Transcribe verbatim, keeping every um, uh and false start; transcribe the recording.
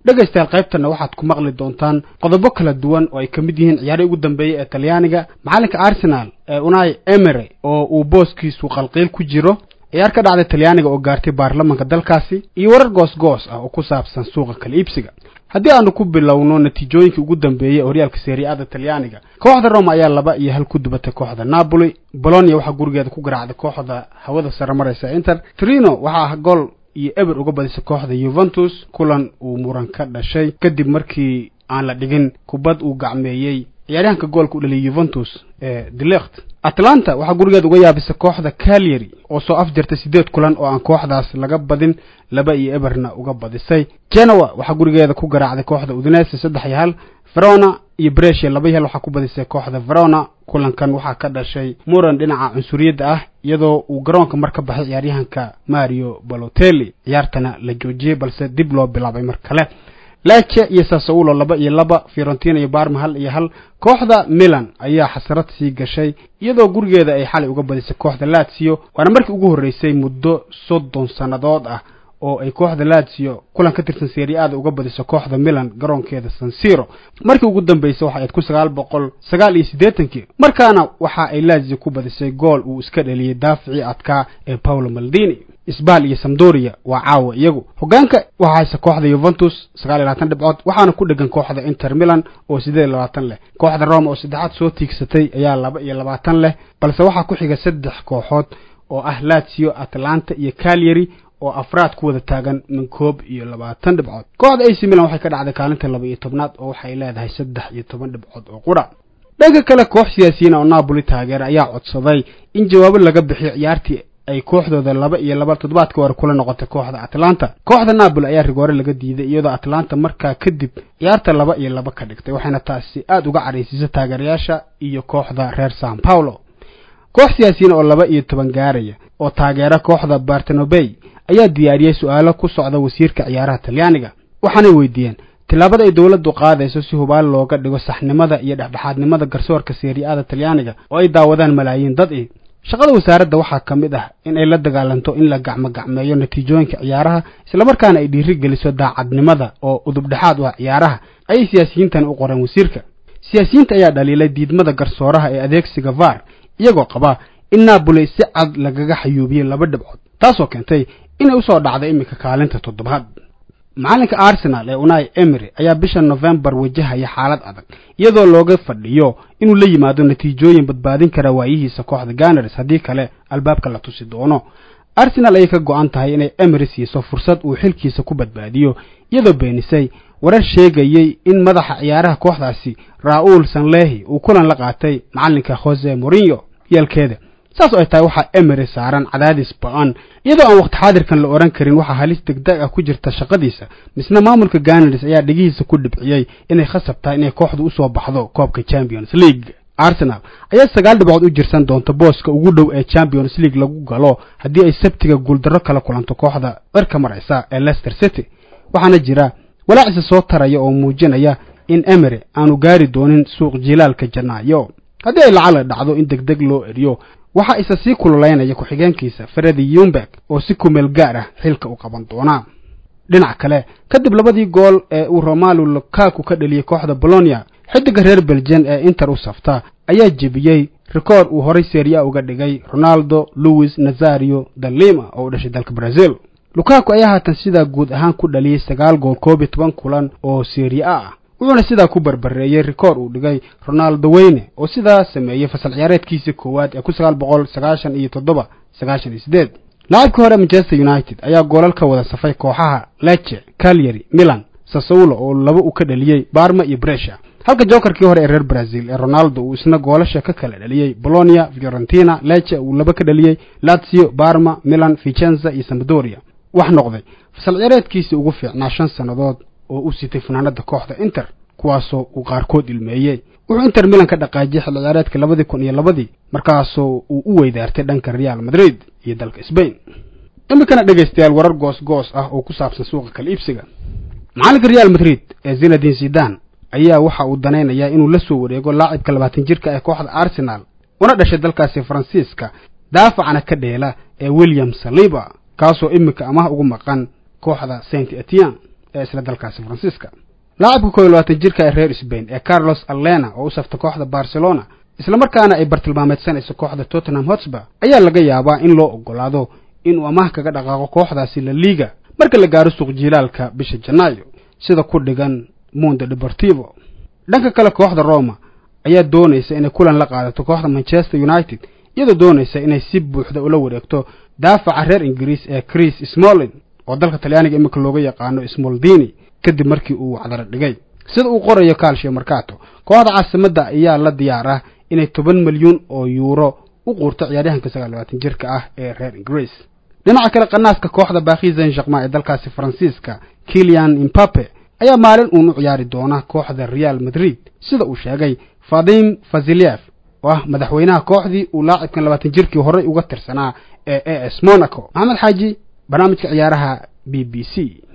dhagaystayaal qaybtana waxaad ku maqli doontaan qodobo kala duwan oo ay ka mid yihiin ciyaarihii ugu dambeeyay ee Talyaaniga, macalinka Arsenal ee Unai Emery oo uu booskiisu qalqiil ku jiro, ciyaar ka dhacday Talyaaniga oo gaartay baarlamaanka dalkaasi, iyo warar goos-goos ah oo ku saabsan suuqa kala iibsiga. haddii aanu ku bilowno natiijooyinkii ugu dambeeyay horyaalka Serie A Talyaaniga, kooxda Roma ayaa laba iyo hal ku dubatay kooxda Napoli. Bologna waxa gurigeeda ku garaacday kooxda hawada sare maraysa Inter. Torino waxa gool iyo eber uga badisay kooxda Juventus, kulan uu muran ka dhashay kadib markii aan la dhigin kubad uu gacmeeyay ciyaaryahanka goolka u dhaliyay Juventus ee De Ligt. Atlanta waxa gurigeeda uga yaabisay kooxda Cagliari oo soo afjartay sideed kulan oo aan kooxdaas laga badin, laba iyo eberna uga badisay. Genoa waxa gurigeeda ku garaacday kooxda Udinese saddex iyo hal. Verona iyo Brescia laba iyo hal waxa ku badisay kooxda Verona. kulankan waxa ka dhashay muran dhinaca cunsuriyada ah iyadoo uu garoonka marka baxay ciyaaryahanka Mario Balotelli, ciyaartana la joojiyay balse dib loo bilaabay mar kale. Lecce iyo Sassuolo laba iyo laba, Fiorentina iyo Parma hal iyo hal. kooxda Milan ayaa xasarad sii gashay iyadoo gurigeeda ay xalay uga badisay kooxda Lazio, waana markii ugu horeysay muddo soddon sanadood ah oo ay kooxda Lazio kulan ka tirsan Serie A uga badiso kooxda Milan garoonkeeda San Siro. markii ugu dambeysay waxa ay ku sagaal boqol sagaal iyo siddeetan markaana waxa ay Lazio ku badisay gool uu iska dhaliyay daafici adka ee Paolo Maldini. Isbal iyo Sampdoria waa caawa iyagu hogaanka waxa haysa kooxda Juventus sagaal iyo labaatan dhibcood, waxaana ku dhagan kooxda Inter Milan oo siddeed iyo labaatan leh. kooxda Roma oo saddexaad soo tiigsatay ayaa laba iyo labaatan leh, balse waxa ku xiga saddex kooxood oo ah Lazio, Atalanta iyo Cagliari oo afraad ku wada taagan min koob iyo labaatan dhibcood. kooxda A C Milan waxay ka dhacday kaalinta laba iyo tobnaad oo waxay leedahay saddex iyo toban dhibcood oo qura. dhanka kale koox siyaasiyiin oo Napoli taageera ayaa codsaday in jawaabo laga bixiyo ciyaartii ay kooxdooda laba iyo laba toddobaadkii hore kula noqotay kooxda Atalanta. kooxda Napoli ayaa rigoore laga diiday iyadoo Atalanta markaa kadib ciyaarta laba iyo laba ka dhigtay, waxayna taasi aad uga cariisisay taageerayaasha iyo kooxda reer Sao Paulo. koox siyaasiyiin oo laba iyo toban gaaraya oo taageera kooxda Bartanobay ayaa diyaariyay su'aalo ku socda wasiirka ciyaaraha Talyaaniga, waxaanay weydiiyeen tilaabada ay dawladdu qaadayso si hubaal looga dhigo saxnimada iyo dhexdhexaadnimada garsoorka Serie A Talyaaniga oo ay daawadaan malaayiin dad ah. shaqada wasaaradda waxaa ka mid ah in ay la dagaalanto in la gacmo gacmeeyo natiijooyinka ciyaaraha, isla markaana ay dhiiri geliso daacadnimada oo udub dhexaad u ah ciyaaraha, ayay siyaasiyiintan u qoreen wasiirka. siyaasiyiinta ayaa dhaliilay diidmada garsooraha ee adeegsiga V A R, iyagoo qaba in Napoli si cad lagaga xayuubiyay laba dhibcood, taasoo keentay inay u soo dhacday imika kaalinta toddobaad. macalinka Arsenal ee Unai Emery ayaa bisha November wajahaya xaalad adag iyadoo looga fadhiyo inuu la yimaado natiijooyin badbaadin kara waayihiisa kooxda Gunners, haddii kale albaabka la tusi doono. Arsenal ay ka go'an tahay inay Emery siiso fursad uu xilkiisa ku badbaadiyo, iyadoo beenisay warar sheegayay in madaxa ciyaaraha kooxdaasi Raul Sanlehi uu kulan la qaatay macalinka Jose Mourinho. yalkeeda saas oo ay tahay waxa Emery saaran cadaadis ba'an iyadoo aan waqti xaadirkan la oran karin waxa halis degdeg ah ku jirta shaqadiisa, misna maamulka Gunners ayaa dhigihiisa ku dhibciyay inay khasabtaa inay kooxdu u soo baxdo koobka Champions League. Arsenal ayaa sagaal dhibcood u jirsan doonta booska ugu dhow ee Champions League lagu galo haddii ay Sabtiga guuldarro kala kulanto kooxda cirka maraysa ee Leicester City. waxaana jira walaacisa soo taraya oo muujinaya in Emery aanu gaari doonin suuq jilaalka Janaayo. haddii ay lacala dhacdo in degdeg loo eriyo, waxa isa sii kululeynaya ku xigeenkiisa Freddie Ljungberg oo si kumeel gaar ah xilka u qaban doona. dhinac kale kadib labadii gool ee uu Romelu Lukaku ka dhaliyay kooxda Bologna, xidiga reer Belgian ee Inter u safta ayaa jebiyay rikoor uu horay Serie A uga dhigay Ronaldo Luis Nazario da Lima oo u dhashay dalka Brazil. Lukaku ayaa haatan sida guud ahaan ku dhaliyay sagaal gool koob iyo toban kulan oo Serie A ah, wuxuuna sidaa ku barbareeyay rikoor uu dhigay Ronaldo Wayne oo sidaa sameeyay fasal ciyaareedkiisa koowaad ee sagaal boqol sagaashan iyo toddoba sagaashan iyo siddeed. laacibka hore Manchester United ayaa goolal ka wada safay kooxaha Lecce, Cagliari, Milan, Sassuolo oo laba u ka dhaliyay Parma iyo Brescia, halka jokerkii hore ee reer Brazil ee Ronaldo uu isna goolasha ka kala dhaliyay Bologna, Fiorentina, Lecce uu laba ka dhaliyay Lazio, Parma, Milan, Vicenza iyo Sampdoria. wax noqday fasal ciyaareedkiisa ugu fiicnaa shan sanadood oo u sitay fanaanada kooxda Inter, kuwaasoo uu qaarkood ilmeeyay. wuxuu Inter Milan ka dhaqaajiyay xilli ciyaareedka laba kun iyo laba markaasoo uu u weydaartay dhanka Real Madrid iyo dalka Spain. imikana dhageystayaal warar goos goos ah oo ku saabsan suuqa kala iibsiga. macalinka Real Madrid ee Zinedine Zidane ayaa waxa uu danaynayaa inuu la soo wareego laacibka labaatan jirka ee kooxda Arsenal una dhashay dalkaasi Faransiiska, daafacana ka dheela ee William Saliba, kaasoo imika amaah ugu maqan kooxda Saint Etienne. ee isla dalkaasi Faransiiska. Laacibka koob iyo labaatan jirka ee reer Spain ee Carlos Alena oo u saftay kooxda Barcelona isla markaana ay bartilmaameedsanayso kooxda Tottenham Hotspur ayaa laga yaabaa in loo ogolaado inuu amaah kaga dhaqaaqo kooxdaasi La Liga marka la gaaro suuq jilaalka bisha Janaayo sida ku dhigan Mundo Deportivo. dhanka kale kooxda Roma ayaa doonaysa inay kulan la qaadato kooxda Manchester United iyadoo doonaysa inay si buuxda ula wareegto daafaca reer Ingiriis ee Chris Smalling oo dalka Talyaaniga imika looga yaqaano Smaldini kadib markii uu cadar dhigay. sida uu qorayo Calcio Mercato kooxda caasimada ayaa la diyaar ah inay toban milyan oo euro u qurto ciyaaryahanka sagaal iyo labaatan jirka ah ee reer Ingiriis. dhinaca kale qanaaska kooxda Paris Saint-Germain ee dalkaasi Faransiiska Kylian Mbappe ayaa maalin uu u ciyaari doona kooxda Real Madrid sida uu sheegay Vadim Vaziliev oo ah madaxweynaha kooxdii uu laacibkan labaatan jirkii hore uga tirsanaa ee A S Monaco. Maxamed Xaaji barnaamijka ciyaaraha B B C.